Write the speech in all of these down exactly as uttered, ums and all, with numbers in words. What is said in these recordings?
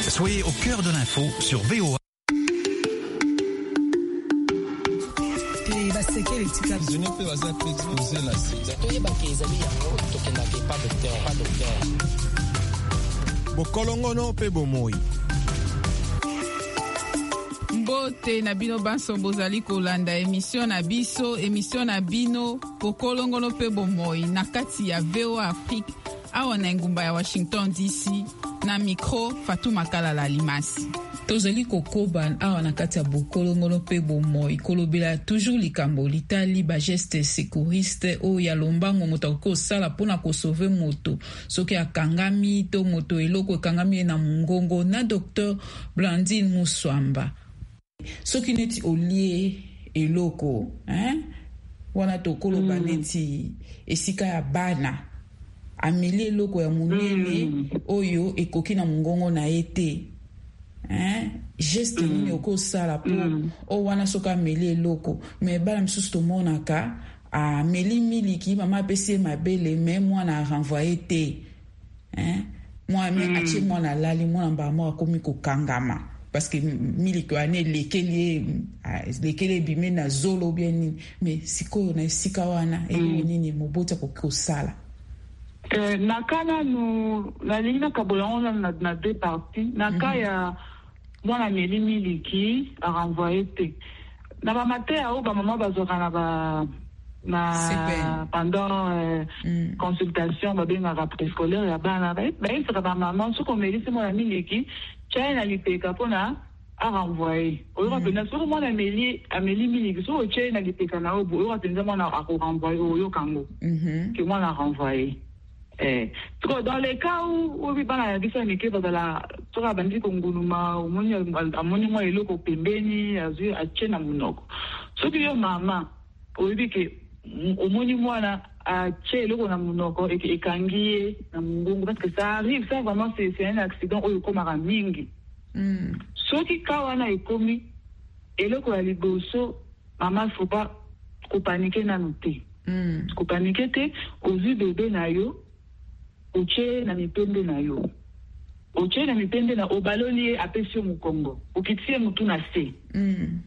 Soyez au cœur de l'info sur V O A. Bokolongono pe bomoi. Mbote na bino banso bozali kolanda émission na biso émission na bino bokolongono pe bomoi na kati ya V O A Afrique awa na ngumba ya Washington D C na micro Fatou Makala Limasi. Tozali kokoba awa na kati ya bokolongono pe bomoi kolobela toujours likambo litali ba geste sécuriste o ya lombango moto ko sala pona ko sauver moto soki akangami to moto eloko ekangami na mungongo na docteur Blandine Muswamba soki neti olie eloko hein wana to koloba neti esika ya bana ameli eloko ya munene mm. oyo ekoki na mungongo na ete hein geste mm. nini okosala po mm. o wana soka ameli eloko me bala misusu tomonaka ameli miliki mama pesi mabele me mwana renvoyer te hein moi me mm. atie mwana lali mwana mbamo akomi kokangama parce que miliki wane lekeli lekeli bime na zolo bien nini me sikoyo na sika wana mm. nini mobota kokosala. Euh, nakana no la ligne kabolona na na deux parties naka ya mwana meli miliki a renvoyer te na ba matin au ba maman bazokana ba na pendant euh, mm. consultation ba benga ka préscolaire ya bana ba ba isa ba maman so ko meli se mwana miliki china lipeka pona a renvoyer oyo ba na so mwana meli ameli miliki so china lipeka na obo oyo atenza mwana a renvoyer oyo kango mhm que mwana renvoyer. Eh, dans les cas où où il bana ya bisa nike bazala toka bandi konguluma omoni amoni mo eloko pembeni azu achena munoko soki yo mama oyibike omoni mwana ache eloko na munoko ekangie na mungongo parce que ça arrive ça vraiment c'est c'est un accident oyo komaka mingi mm. soki kawana ekomi eloko ya liboso mama faut pas ko paniquer na note mm. ko paniquer te ozu bébé na yo oche na mipende na yo oche na mipende na obaloli apesio mukongo ukitie mtu na se mm.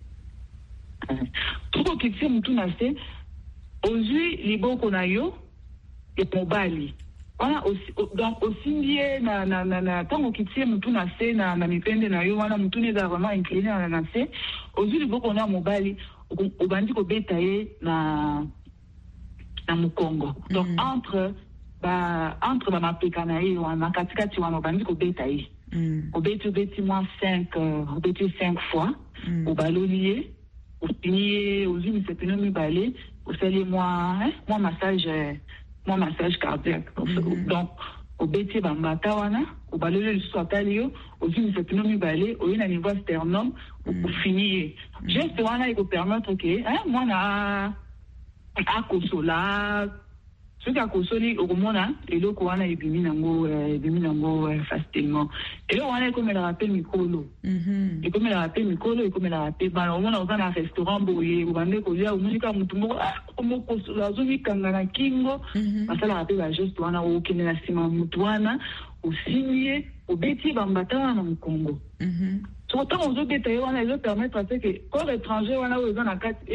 tuko kitie mtu na se ozui liboko na yo e mobali wana donc osindie na na na, na tango kitie mtu na se na na mipende na yo wana mtu neza vraiment incliné na na se ozui liboko na mobali obandi ko beta ye na na mukongo donc mm. entre ba entre ba mapeka na ye wana katikati wana bandi ko beta ye mm. obeti obeti moins cinq uh, obeti cinq fois mm. obalolier opinier ozumi sepino mi balé osali moi hein moi massage moi massage cardiaque mm. donc obeti ba mbata wana obalolier lisusu atali yo ozumi sepino mi balé oyina niveau sternum mm. finir mm. juste wana iko permettre que hein moi na a kosola soki akosoli okomona eloko wana ebimi nango ebimi nango facilement eloko wana ekomelaka mpe mikolo ekomelaka mpe mikolo ekomelaka mpe bana omona oza na restaurant boye obande kolia omoni kaka motu moko omokosola azomikanga na kingo basalaka mpe bageste wana okende na nsima motu wana osimbi ye obeti bambata wana na mokongo so ntango ozobeta ye wana ezopermettre te ke corps étranger wana oyo eza na kati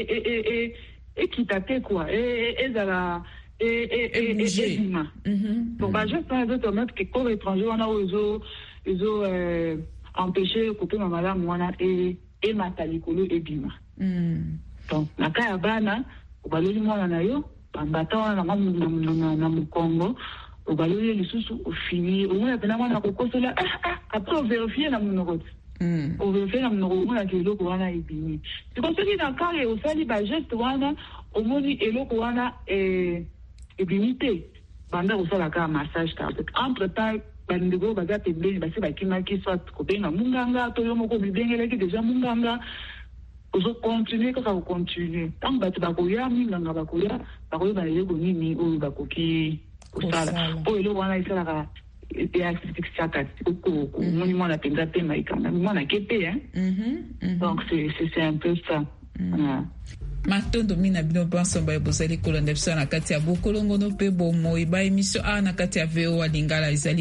ekita te kua ezala et et et et bima donc bah juste un autre mettre que corps étranger on a ozo ozo empêcher couper ma madame wana et et matalikolo et bima donc na kaya bana obaloli mwana na yo bambata wana na na na mukongo obaloli lisusu ofini omona pena mwana kokosola après vérifier na munoko Mm. On veut faire un numéro na eloko wana ebini. C'est comme ça que dans kare osali ba geste wana omoni eloko wana eh ebimité. Banda osala ka massage cardiaque. Entre temps bandego baza pembeni basi bakimaki soit kobenga munganga to yo moko bibengeleki déjà munganga ozo continuer kaka continuer. Tant batu bakoya minganga bakoya bakoya ba eloko nini o bakoki osala. O eloko wana isala ka et asphyxiatique au moni mwana penza pe maikanga mwana kepe hein mm-hmm. donc c'est c'est c'est un peu ça voilà. Matondo mina bino bansomba ebozali kolanda bisana kati ya bokolongo no pe bomo iba emission a na kati ya V O A Lingala izali